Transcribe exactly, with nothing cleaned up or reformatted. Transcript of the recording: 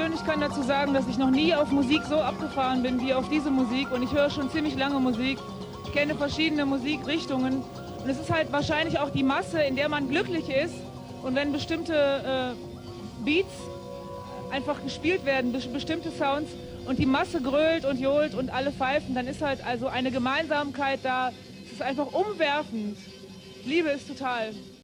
persönlich kann dazu sagen, dass ich noch nie auf Musik so abgefahren bin wie auf diese Musik. Und ich höre schon ziemlich lange Musik. Ich kenne verschiedene Musikrichtungen. Und es ist halt wahrscheinlich auch die Masse, in der man glücklich ist. Und wenn bestimmte äh, Beats einfach gespielt werden, be bestimmte Sounds, und die Masse grölt und johlt und alle pfeifen, dann ist halt also eine Gemeinsamkeit da. Es ist einfach umwerfend. Ich liebe es total.